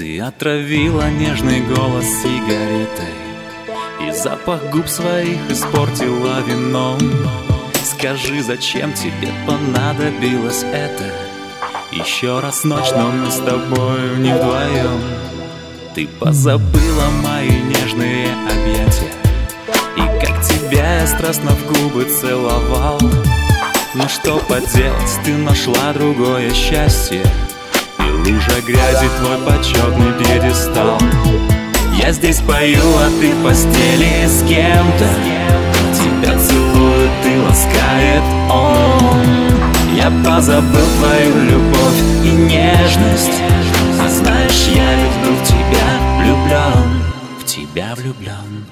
Ты отравила нежный голос сигаретой, и запах губ своих испортила вином. Скажи, зачем тебе понадобилось это? Еще раз ночь, но мы с тобою не вдвоем. Ты позабыла мои нежные объятия, и как тебя я страстно в губы целовал. Ну что поделать, ты нашла другое счастье, и лужа грязи твой почетный пьедестал. Я здесь пою, а ты в постели с кем-то. Тебя целует и ласкает он. Я позабыл твою любовь и нежность. А знаешь, я ведь был в тебя влюблен, в тебя влюблен.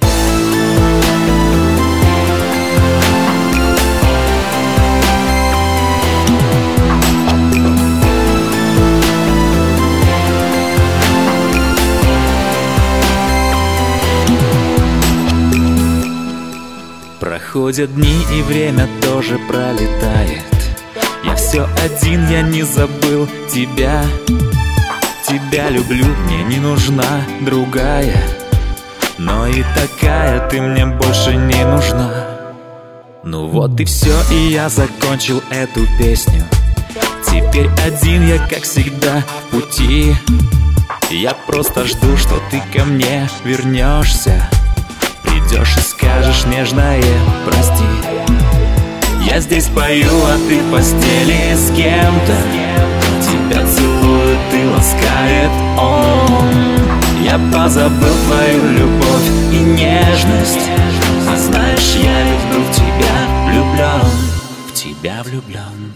Проходят дни, и время тоже пролетает. Я все один, я не забыл тебя. Тебя люблю, мне не нужна другая, но и такая ты мне больше не нужна. Ну вот и все, и я закончил эту песню. Теперь один я, как всегда, в пути. Я просто жду, что ты ко мне вернешься. Придешь и скажешь нежное прости. Я здесь пою, а ты в постели с кем-то. Тебя целует и ласкает он. Я позабыл твою любовь и нежность. А знаешь, я ведь был в тебя влюблен, в тебя влюблен,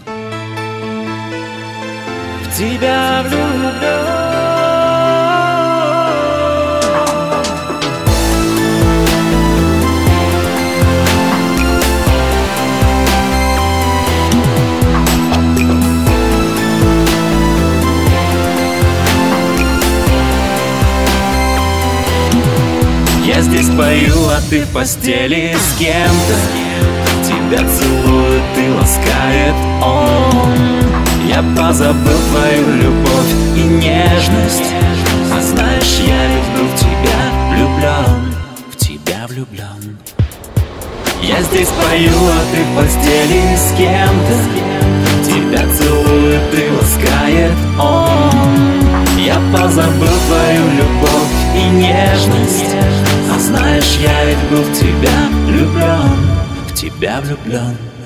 в тебя влюблен. Я здесь пою, а ты в постели с кем-то. Тебя целует и ласкает он. Я позабыл твою любовь и нежность. А знаешь, я ведь был в тебя влюблен, в тебя влюблен. Я здесь пою, а ты в постели с кем-то. Тебя целует и ласкает он. Я позабыл твою любовь и нежность. А знаешь, я ведь был в тебя влюблен, в тебя влюблен.